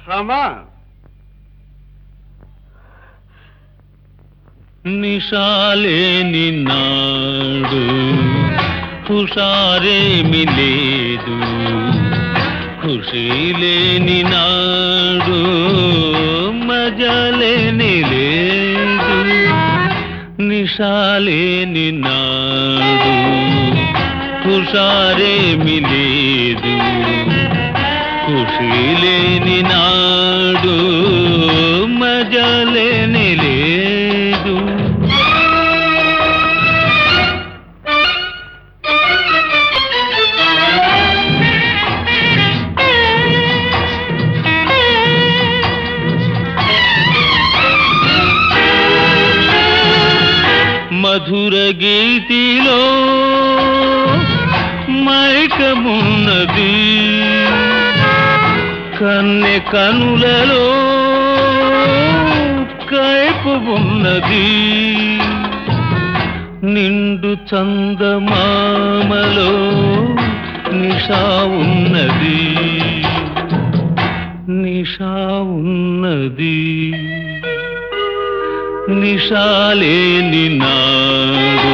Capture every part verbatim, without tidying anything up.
రామా, నిషాలేని నాడు హుషారేమి లేదు, ఖుషీ లేని నాడు మజలేని లేదు. నిషాలేని నాడు హుషారేమి లేదు, ఖుషీ లేని నాడు మజలేని లేదు. మధుర గీతిలో మైకమున్నది, కన్నె కనులలో కైపు ఉన్నది. నిండు చందమామలో నిషా ఉన్నది, నిషా ఉన్నది. నిషాలేని నాడు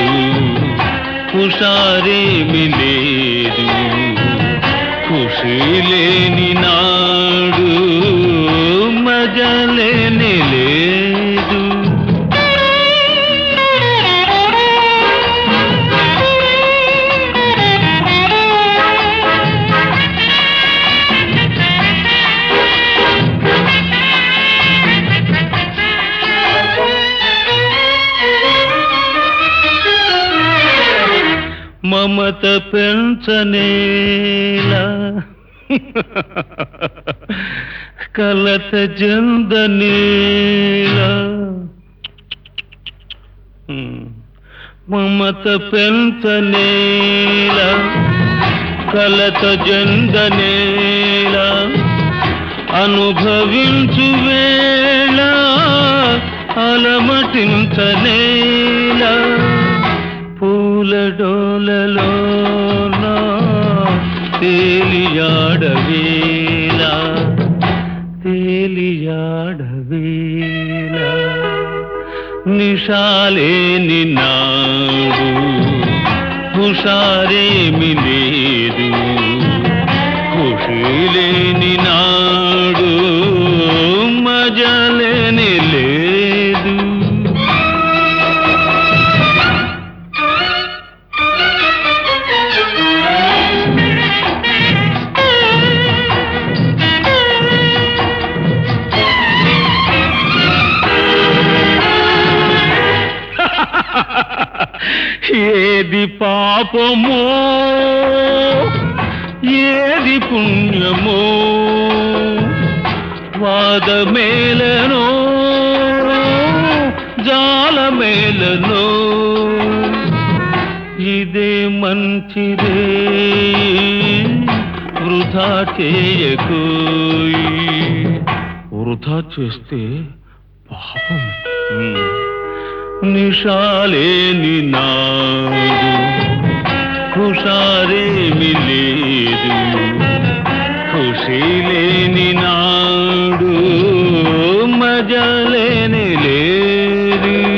హుషారేమి లేదు, ఖుషీ లేని నాడు మజలేని లేదు. మమత పెంచనేలా కలత జందనేలా, మమత పెంచనేలా కలత జందనేలా, అనుభవించు వేళ అలమటించనేలా. పూల డోలలోన తేలియాడవేలా, తేలియాడవేలా. నిషాలేని నాడు హుషారేమి లేదు, ఖుషీ లేని నాడు మజలేని లేదు. ఏది పాపమో ఏది పుణ్యమో, వాదమేలనో జాలమేలనో, ఇదే మంచిదే వృధా చేయకోయి. వృధా చేస్తే పాపం. నిషాలేని నాడు హుషారేమి లేదు, ఖుషీ లేని నాడు మజలేని లేదు.